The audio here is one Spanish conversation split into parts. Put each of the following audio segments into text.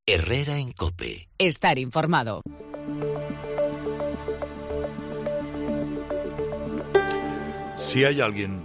Herrera en COPE. Estar informado. Si hay alguien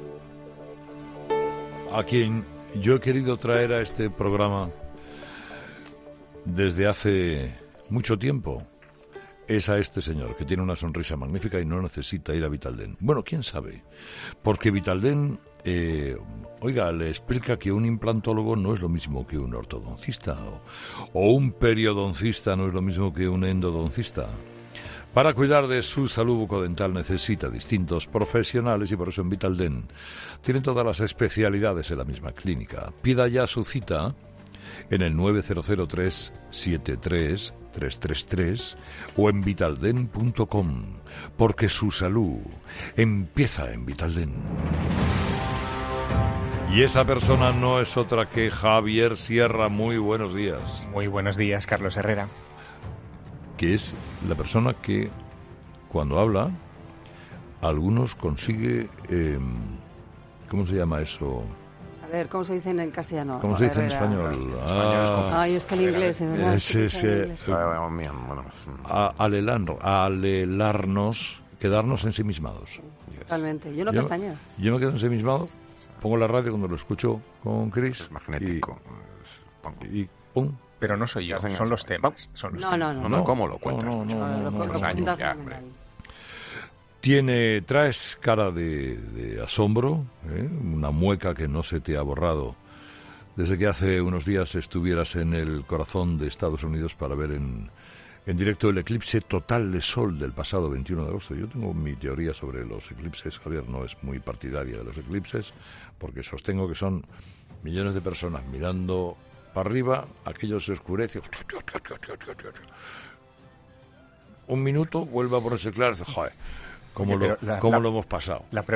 a quien yo he querido traer a este programa desde hace mucho tiempo, es a este señor que tiene una sonrisa magnífica y no necesita ir a Vitaldent. Bueno, quién sabe, porque Vitaldent, le explica que un implantólogo no es lo mismo que un ortodoncista, o un periodoncista no es lo mismo que un endodoncista. Para cuidar de su salud bucodental necesita distintos profesionales y por eso en Vitaldent tienen todas las especialidades en la misma clínica. Pida ya su cita en el 9003-73-333 o en vitaldent.com, porque su salud empieza en Vitaldent. Y esa persona no es otra que Javier Sierra. Muy buenos días. Muy buenos días, Carlos Herrera. Que es la persona que, cuando habla, algunos consigue... ¿cómo se llama eso? A ver, ¿cómo se dice en castellano? ¿Cómo se dice en español? Ay, es que el inglés, de verdad. Alelarnos, quedarnos ensimismados. Totalmente. Yo no pestañeo. Yo me quedo ensimismado, pongo la radio cuando lo escucho con Chris. Es magnético. Y pum. Pero no soy yo, son los temas. No. ¿Cómo lo cuentas? Traes cara de asombro, una mueca que no se te ha borrado desde que hace unos días estuvieras en el corazón de Estados Unidos para ver en directo el eclipse total de sol del pasado 21 de agosto. Yo tengo mi teoría sobre los eclipses. Javier no es muy partidaria de los eclipses porque sostengo que son millones de personas mirando para arriba, aquello se oscurece. Un minuto, vuelve a ponerse claro. Joder, ¿cómo lo hemos pasado? La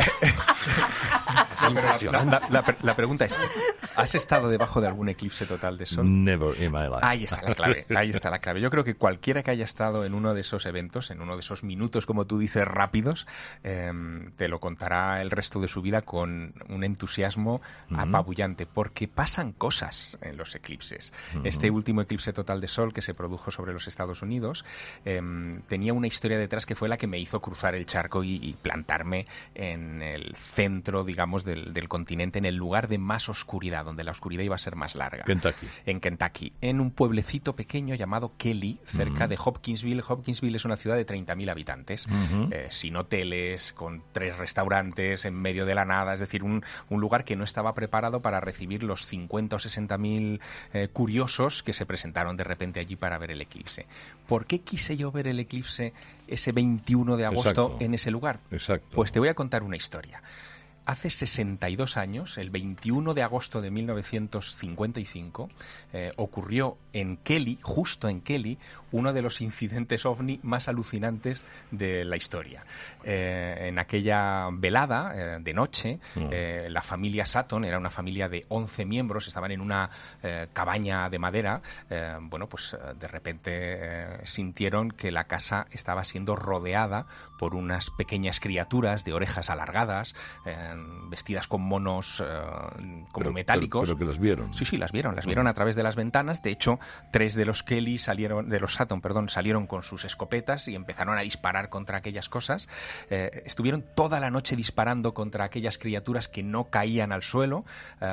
pregunta es, ¿has estado debajo de algún eclipse total de sol? Never in my life. Ahí está la clave. Yo creo que cualquiera que haya estado en uno de esos eventos, en uno de esos minutos, como tú dices, rápidos, te lo contará el resto de su vida con un entusiasmo apabullante, porque pasan cosas en los eclipses. Este último eclipse total de sol que se produjo sobre los Estados Unidos tenía una historia detrás que fue la que me hizo cruzar el charco y plantarme en el centro, digamos, del continente, en el lugar de más oscuridad, donde la oscuridad iba a ser más larga. En Kentucky, en un pueblecito pequeño llamado Kelly, cerca de Hopkinsville. Hopkinsville es una ciudad de 30.000 habitantes, sin hoteles, con 3 restaurantes en medio de la nada, es decir, un lugar que no estaba preparado para recibir los 50 o 60.000 curiosos que se presentaron de repente allí para ver el eclipse. ¿Por qué quise yo ver el eclipse ese 21 de agosto en ese lugar? Exacto. Pues te voy a contar una historia. Hace 62 años, el 21 de agosto de 1955, ocurrió en Kelly, justo en Kelly, uno de los incidentes ovni más alucinantes de la historia. En aquella velada de noche, la familia Sutton, era una familia de 11 miembros, estaban en una cabaña de madera. De repente sintieron que la casa estaba siendo rodeada por unas pequeñas criaturas de orejas alargadas, vestidas con monos metálicos. Pero que las vieron. Sí, las vieron a través de las ventanas. De hecho, 3 de los Kelly salieron con sus escopetas y empezaron a disparar contra aquellas cosas. Estuvieron toda la noche disparando contra aquellas criaturas que no caían al suelo,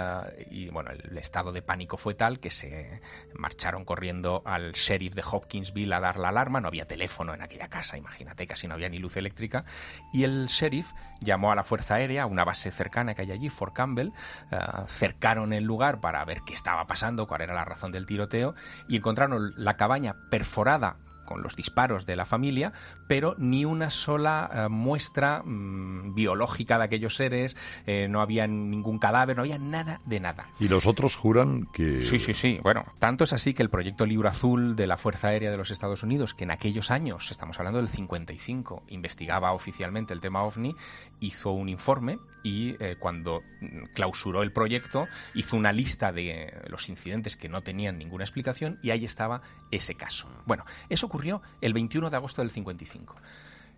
el estado de pánico fue tal que se marcharon corriendo al sheriff de Hopkinsville a dar la alarma. No había teléfono en aquella casa, imagínate, casi no había ni luz eléctrica, y el sheriff llamó a la Fuerza Aérea, a una base cercana que hay allí, Fort Campbell. Cercaron el lugar para ver qué estaba pasando, cuál era la razón del tiroteo, y encontraron la cabaña perforada con los disparos de la familia, pero ni una sola muestra biológica de aquellos seres, no había ningún cadáver, no había nada de nada. ¿Y los otros juran que...? Sí. Bueno, tanto es así que el proyecto Libro Azul de la Fuerza Aérea de los Estados Unidos, que en aquellos años, estamos hablando del 55, investigaba oficialmente el tema OVNI, hizo un informe y cuando clausuró el proyecto hizo una lista de los incidentes que no tenían ninguna explicación y ahí estaba ese caso. Bueno, eso ocurrió el 21 de agosto del 55.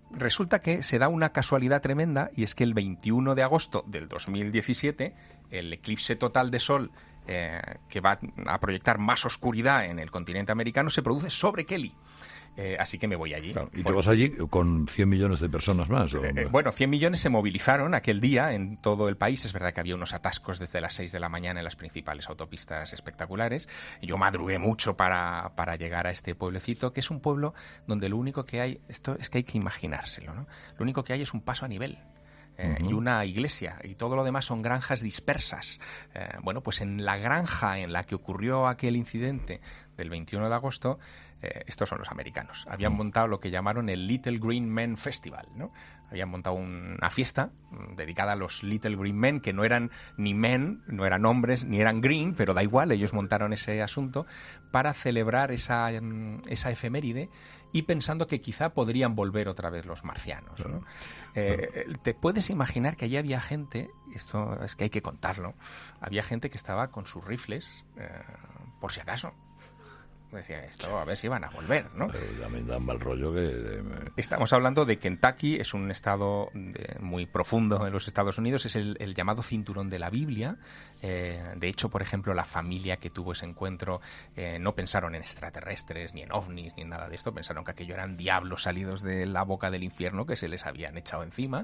resulta que se da una casualidad tremenda, y es que el 21 de agosto del 2017, el eclipse total de Sol que va a proyectar más oscuridad en el continente americano se produce sobre Kelly. Así que me voy allí. Claro, ¿y te vas allí con 100 millones de personas más? Bueno, 100 millones se movilizaron aquel día en todo el país. Es verdad que había unos atascos desde las 6 de la mañana en las principales autopistas espectaculares. Yo madrugué mucho para llegar a este pueblecito, que es un pueblo donde lo único que hay, esto es que hay que imaginárselo, ¿no? Lo único que hay es un paso a nivel. Y una iglesia, y todo lo demás son granjas dispersas. Bueno, pues en la granja en la que ocurrió aquel incidente del 21 de agosto, estos son los americanos. Habían montado lo que llamaron el Little Green Men Festival, ¿no? Habían montado una fiesta dedicada a los Little Green Men, que no eran ni men, no eran hombres, ni eran green, pero da igual, ellos montaron ese asunto para celebrar esa efeméride, y pensando que quizá podrían volver otra vez los marcianos, ¿no? Te puedes imaginar que allí había gente, esto es que hay que contarlo, había gente que estaba con sus rifles por si acaso. Decía esto, a ver si van a volver, ¿no? Pero ya me da mal rollo que... Estamos hablando de Kentucky, es un estado muy profundo en los Estados Unidos, es el llamado cinturón de la Biblia. De hecho, por ejemplo, la familia que tuvo ese encuentro no pensaron en extraterrestres, ni en ovnis, ni en nada de esto. Pensaron que aquello eran diablos salidos de la boca del infierno que se les habían echado encima.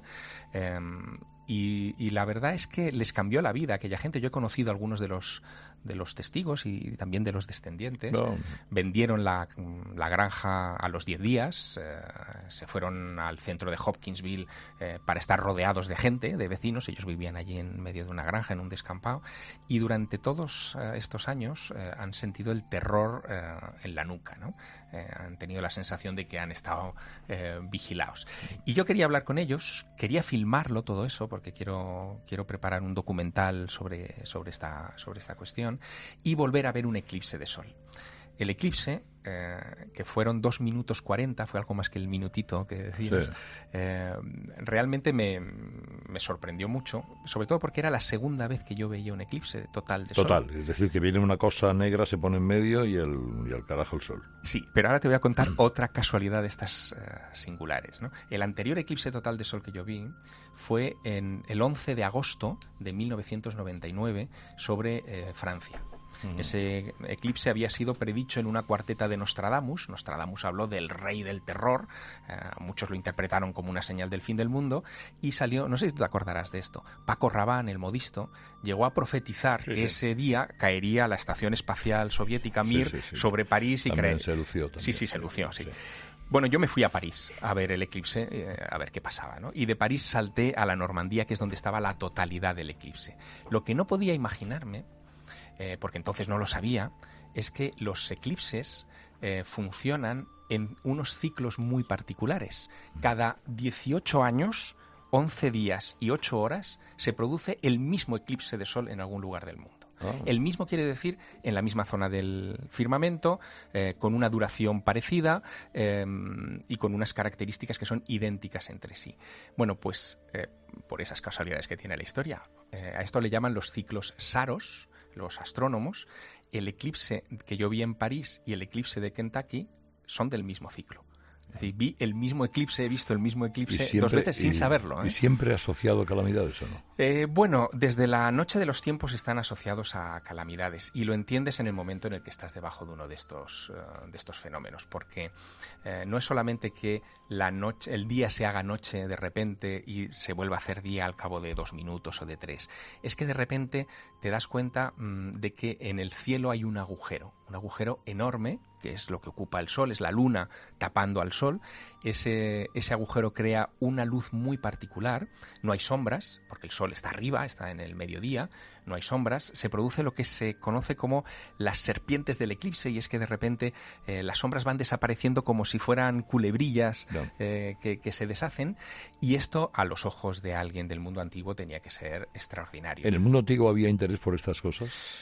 Y la verdad es que les cambió la vida a aquella gente. Yo he conocido a algunos de los testigos y también de los descendientes. No. Vendieron la granja a los 10 días, se fueron al centro de Hopkinsville para estar rodeados de gente, de vecinos. Ellos vivían allí en medio de una granja, en un descampado, y durante todos estos años han sentido el terror en la nuca, ¿no? Han tenido la sensación de que han estado vigilados. Y yo quería hablar con ellos, quería filmarlo todo eso, porque quiero preparar un documental sobre esta cuestión, y volver a ver un eclipse de sol. El eclipse, que fueron 2 minutos 40, fue algo más que el minutito que decías, sí. Realmente me sorprendió mucho, sobre todo porque era la segunda vez que yo veía un eclipse total de sol. Total, es decir, que viene una cosa negra, se pone en medio y al carajo el sol. Sí, pero ahora te voy a contar otra casualidad de estas singulares, ¿no? El anterior eclipse total de sol que yo vi fue en el 11 de agosto de 1999 sobre Francia. Ese eclipse había sido predicho en una cuarteta de Nostradamus. Nostradamus habló del rey del terror, muchos lo interpretaron como una señal del fin del mundo, y salió, no sé si te acordarás de esto, Paco Rabanne, el modisto, llegó a profetizar que ese día caería la estación espacial soviética Mir sobre París, y también se lució. Sí, se lució. Bueno, yo me fui a París a ver el eclipse, a ver qué pasaba, ¿no? Y de París salté a la Normandía, que es donde estaba la totalidad del eclipse. Lo que no podía imaginarme, porque entonces no lo sabía, es que los eclipses funcionan en unos ciclos muy particulares. Cada 18 años, 11 días y 8 horas se produce el mismo eclipse de sol en algún lugar del mundo. El mismo quiere decir en la misma zona del firmamento, con una duración parecida y con unas características que son idénticas entre sí. Bueno, pues por esas casualidades que tiene la historia, a esto le llaman los ciclos saros, los astrónomos. El eclipse que yo vi en París y el eclipse de Kentucky son del mismo ciclo. Es decir, vi el mismo eclipse, he visto el mismo eclipse siempre, 2 veces sin saberlo. ¿Y siempre asociado a calamidades o no? Bueno, desde la noche de los tiempos están asociados a calamidades, y lo entiendes en el momento en el que estás debajo de uno de estos fenómenos, porque no es solamente que el día se haga noche de repente y se vuelva a hacer día al cabo de 2 minutos o de 3. Es que de repente te das cuenta de que en el cielo hay un agujero enorme, que es lo que ocupa el sol, es la luna tapando al sol. Ese agujero crea una luz muy particular, no hay sombras, porque el sol está arriba, está en el mediodía, no hay sombras, se produce lo que se conoce como las serpientes del eclipse, y es que de repente las sombras van desapareciendo como si fueran culebrillas que se deshacen, y esto a los ojos de alguien del mundo antiguo tenía que ser extraordinario. ¿En el mundo antiguo había interés por estas cosas?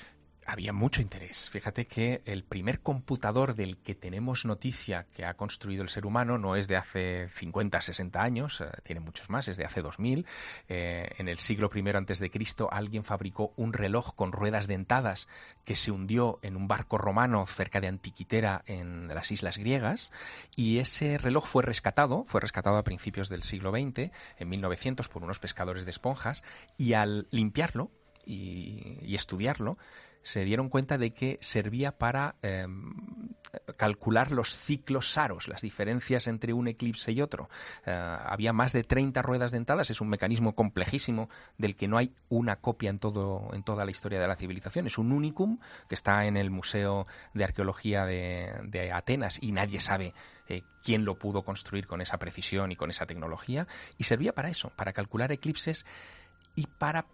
Había mucho interés. Fíjate que el primer computador del que tenemos noticia que ha construido el ser humano no es de hace 50, 60 años, tiene muchos más, es de hace 2000. En el siglo I a.C. alguien fabricó un reloj con ruedas dentadas que se hundió en un barco romano cerca de Antiquitera en las islas griegas, y ese reloj fue rescatado a principios del siglo XX, en 1900, por unos pescadores de esponjas, y al limpiarlo y estudiarlo, se dieron cuenta de que servía para calcular los ciclos saros, las diferencias entre un eclipse y otro. Había más de 30 ruedas dentadas, es un mecanismo complejísimo del que no hay una copia en toda la historia de la civilización. Es un unicum que está en el Museo de Arqueología de Atenas y nadie sabe quién lo pudo construir con esa precisión y con esa tecnología, y servía para eso, para calcular eclipses y para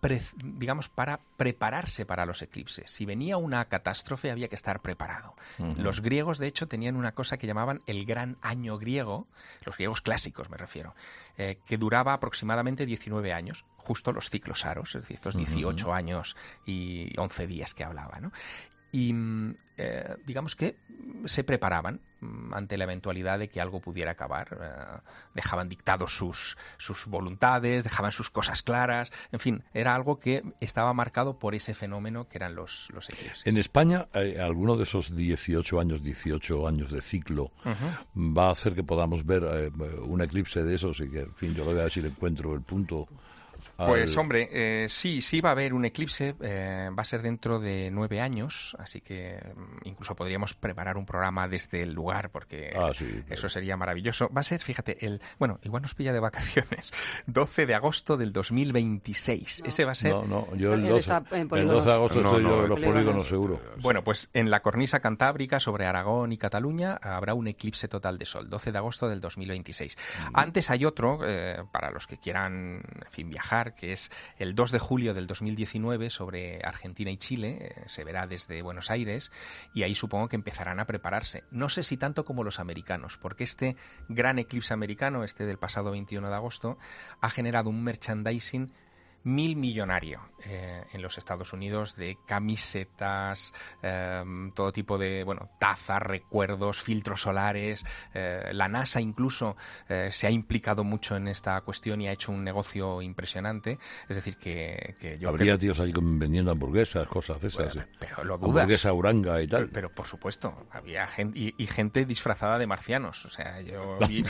prepararse para los eclipses. Si venía una catástrofe había que estar preparado. Uh-huh. Los griegos, de hecho, tenían una cosa que llamaban el gran año griego, los griegos clásicos me refiero, que duraba aproximadamente 19 años, justo los ciclos saros, es decir, estos 18 uh-huh. años y 11 días que hablaba, ¿no? Y digamos que se preparaban ante la eventualidad de que algo pudiera acabar. Dejaban dictados sus voluntades, dejaban sus cosas claras. En fin, era algo que estaba marcado por ese fenómeno que eran los eclipses. En España, alguno de esos 18 años de ciclo uh-huh. va a hacer que podamos ver un eclipse de esos y que, en fin, yo lo voy a ver si le encuentro el punto. Pues hombre, sí va a haber un eclipse, va a ser dentro de 9 años, así que incluso podríamos preparar un programa desde el lugar, porque eso sería maravilloso. Va a ser, fíjate, igual nos pilla de vacaciones, 12 de agosto del 2026. Ese va a ser... No, yo el 12 de agosto estoy yo en los polígonos seguro. Bueno, pues en la cornisa cantábrica sobre Aragón y Cataluña habrá un eclipse total de sol, 12 de agosto del 2026. Antes hay otro, para los que quieran, en fin, viajar, que es el 2 de julio del 2019 sobre Argentina y Chile, se verá desde Buenos Aires, y ahí supongo que empezarán a prepararse. No sé si tanto como los americanos, porque este gran eclipse americano, del pasado 21 de agosto, ha generado un merchandising millonario en los Estados Unidos, de camisetas, todo tipo de tazas, recuerdos, filtros solares. La NASA incluso se ha implicado mucho en esta cuestión y ha hecho un negocio impresionante. Es decir, que yo habría tíos ahí vendiendo hamburguesas, cosas de esas. Pero lo dudas. Hamburguesa Uranga y tal. Pero por supuesto, había gente y gente disfrazada de marcianos. O sea, yo vi,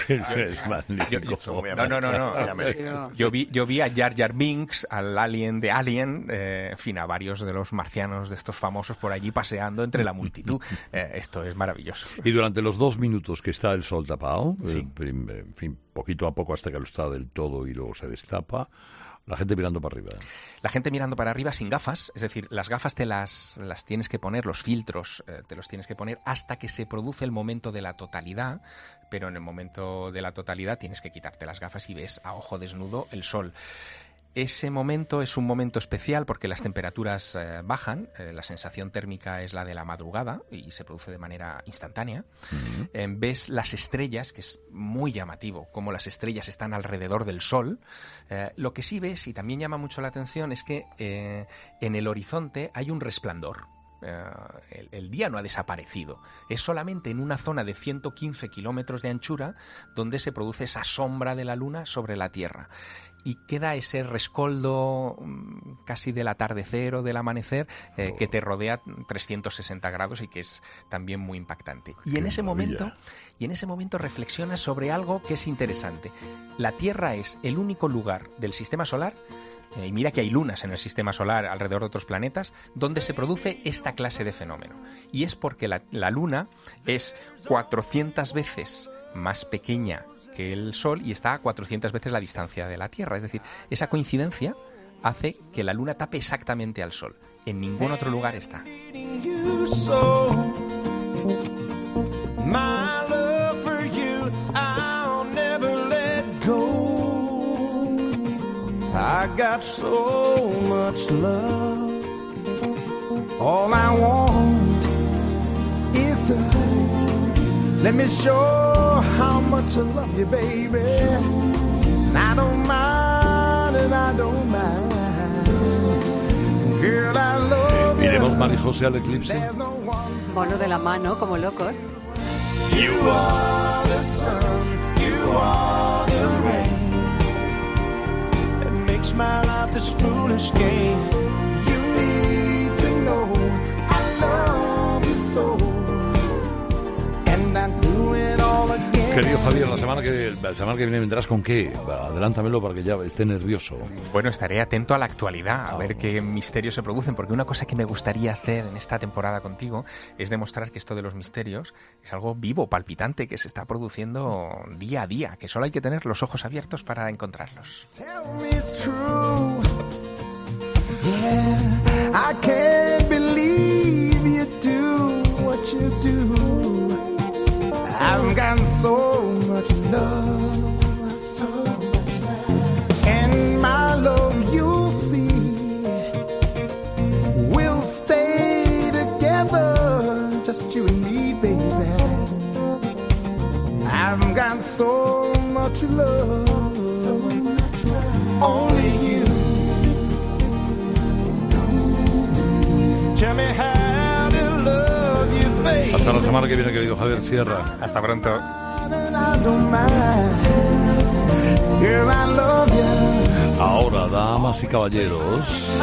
yo vi a Jar Jar Binks, al alien de Alien, en fin, a varios de los marcianos de estos famosos por allí paseando entre la multitud. Esto es maravilloso. Y durante los 2 minutos que está el sol tapado, sí. En fin, poquito a poco hasta que lo está del todo y luego se destapa, la gente mirando para arriba. La gente mirando para arriba sin gafas, es decir, las gafas te las tienes que poner, los filtros te los tienes que poner hasta que se produce el momento de la totalidad, pero en el momento de la totalidad tienes que quitarte las gafas y ves a ojo desnudo el sol. Ese momento es un momento especial porque las temperaturas bajan, la sensación térmica es la de la madrugada y se produce de manera instantánea. Uh-huh. Ves las estrellas, que es muy llamativo, como las estrellas están alrededor del Sol. Lo que sí ves, y también llama mucho la atención, es que en el horizonte hay un resplandor. El día no ha desaparecido, es solamente en una zona de 115 kilómetros de anchura donde se produce esa sombra de la luna sobre la Tierra y queda ese rescoldo casi del atardecer o del amanecer que te rodea 360 grados y que es también muy impactante. Y en ese momento reflexionas sobre algo que es interesante. La Tierra es el único lugar del sistema solar, y mira que hay lunas en el sistema solar alrededor de otros planetas, donde se produce esta clase de fenómeno. Y es porque la Luna es 400 veces más pequeña que el Sol y está a 400 veces la distancia de la Tierra. Es decir, esa coincidencia hace que la Luna tape exactamente al Sol. En ningún otro lugar está. I got so much love. All I want is to let me show how much I love you, baby. And I don't mind, and I don't mind. Girl, I love you. Iremos Mari José al eclipse? Bueno, de la mano, como locos. You are the sun, you are the rain that makes my life this foolish game. You need to know I love you so, and I do it all again. Querido Javier, la semana que viene vendrás con qué. Adelántamelo para que ya esté nervioso. Bueno, estaré atento a la actualidad, a ver qué misterios se producen, porque una cosa que me gustaría hacer en esta temporada contigo es demostrar que esto de los misterios es algo vivo, palpitante, que se está produciendo día a día, que solo hay que tener los ojos abiertos para encontrarlos. Tell me it's true. Yeah, I can't believe you do what you do. I've got so much love, and my love you'll see, we'll stay together, just you and me, baby. I've got so much love, only you. Tell me how to love you, baby. Hasta la semana que viene, querido Javier Sierra. Hasta pronto. Ahora, damas y caballeros,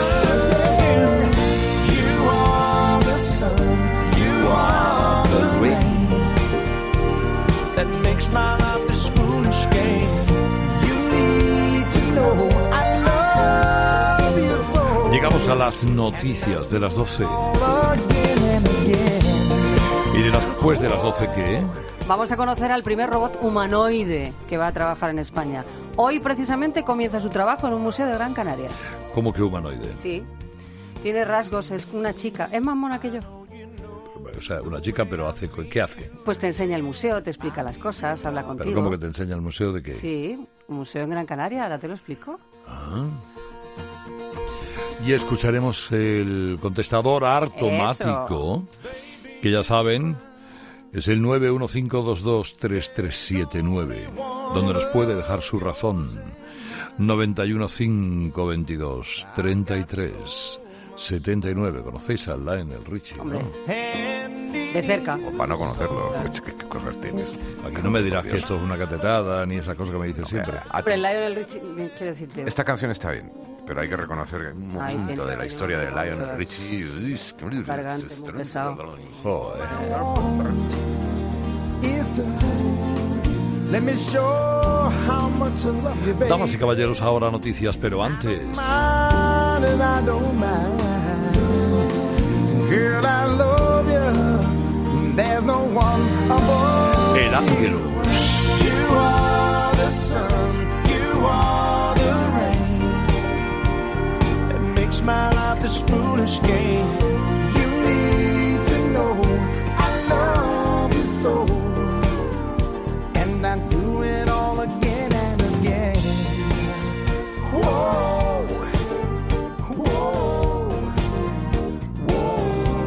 You are the sun, you are the rain that makes my life this foolish game. You need to know I love you so. llegamos a las noticias de las 12. Again and again. Y después de las 12, ¿qué? Vamos a conocer al primer robot humanoide que va a trabajar en España. Hoy, precisamente, comienza su trabajo en un museo de Gran Canaria. ¿Cómo que humanoide? Sí. Tiene rasgos, es una chica. Es más mona que yo. O sea, una chica, pero ¿qué hace? Pues te enseña el museo, te explica las cosas, habla contigo. ¿Pero cómo que te enseña el museo de qué? Sí, un museo en Gran Canaria, ahora te lo explico. Ah. Y escucharemos el contestador automático, que ya saben, es el 915223379, donde nos puede dejar su razón. 915223379. ¿Conocéis a Lionel Richie? Hombre, ¿no? de cerca. O para no conocerlo, ¿qué cosas tienes? Aquí no me dirás que esto es una catetada ni esa cosa que me dices siempre. Hombre, Lionel Richie, quiero decirte... Esta canción está bien, pero hay que reconocer que un Ay, momento de la tiene- historia de Lionel Richie... Cargante, muy pesado. Joder. Is to let me show how much I love you, baby. Damas y caballeros, ahora noticias, pero antes... Mine and I don't mind. Girl, I love you. There's no one above. El Ángelus. You are the sun, you are the rain that makes my life this foolish game. You need to know I love you so, and I do it all again and again. Whoa, whoa, whoa.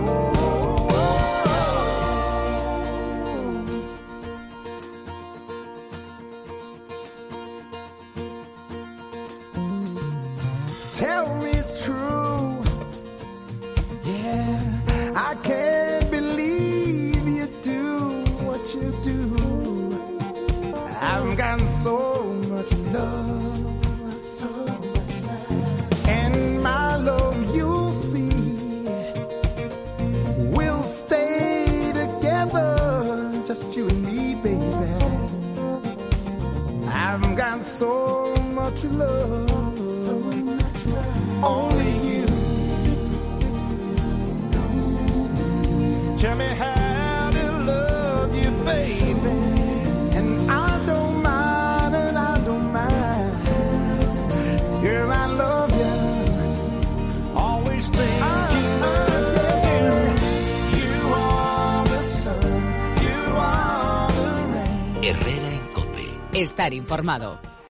Tell me it's true. Yeah, I can't believe you do what you do. I've got so much love, and my love you'll see, we'll stay together, just you and me, baby. I've got so much love, only you. Tell me how to love you, baby. And I don't mind, and I don't mind. Girl, I love you. Always think you are the sun, you are the rain. Herrera en COPE. Estar informado.